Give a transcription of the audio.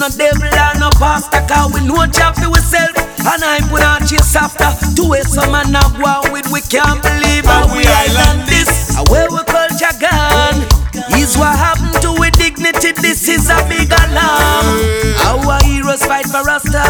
No devil or no pastor, cause we know job for ourselves. And I put on chase after. To where some man now go on with, we can't believe how we island this. Where we culture gone is what happened to with dignity. This is a big alarm. Our heroes fight for us to